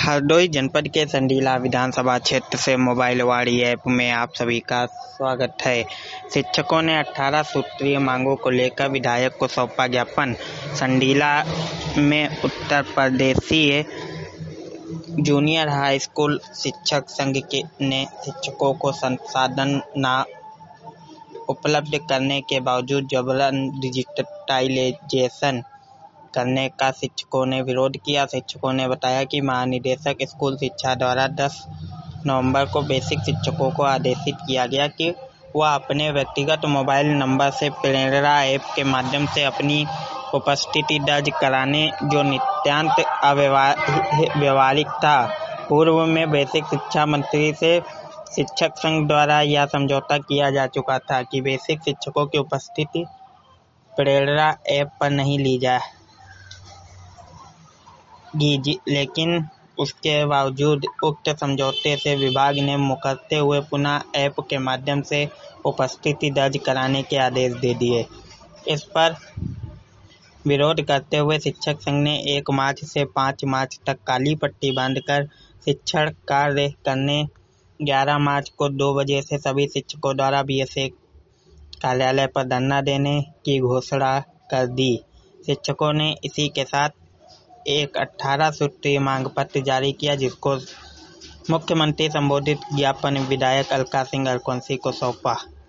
हरदोई जनपद के संडीला विधानसभा क्षेत्र से मोबाइलवाड़ी ऐप में आप सभी का स्वागत है। शिक्षकों ने 18 सूत्रीय मांगों को लेकर विधायक को सौंपा ज्ञापन। संडीला में उत्तर प्रदेशीय जूनियर हाई स्कूल शिक्षक संघ ने शिक्षकों को संसाधन न उपलब्ध करने के बावजूद जबरन डिजिटलाइजेशन करने का शिक्षकों ने विरोध किया। शिक्षकों ने बताया कि महानिदेशक स्कूल शिक्षा द्वारा 10 नवंबर को बेसिक शिक्षकों को आदेशित किया गया कि वह अपने व्यक्तिगत मोबाइल नंबर से प्रेरणा ऐप के माध्यम से अपनी उपस्थिति दर्ज कराने, जो नितांत अव्यावहारिक था। पूर्व में बेसिक शिक्षा मंत्री से शिक्षक संघ द्वारा यह समझौता किया जा चुका था कि बेसिक शिक्षकों की उपस्थिति प्रेरणा ऐप पर नहीं ली जाएगी, लेकिन उसके बावजूद उक्त समझौते से विभाग ने मुकरते हुए पुनः ऐप के माध्यम से उपस्थिति दर्ज कराने के आदेश दे दिए। इस पर विरोध करते हुए शिक्षक संघ ने 1 मार्च से 5 मार्च तक काली पट्टी बांधकर शिक्षण कार्य करने, 11 मार्च को 2 बजे से सभी शिक्षकों द्वारा बीएसए कार्यालय पर धरना देने की घोषणा कर दी। शिक्षकों ने इसी के साथ एक 18 सूत्रीय मांग पत्र जारी किया, जिसको मुख्यमंत्री संबोधित ज्ञापन विधायक अलका सिंह अरकौंसी को सौंपा।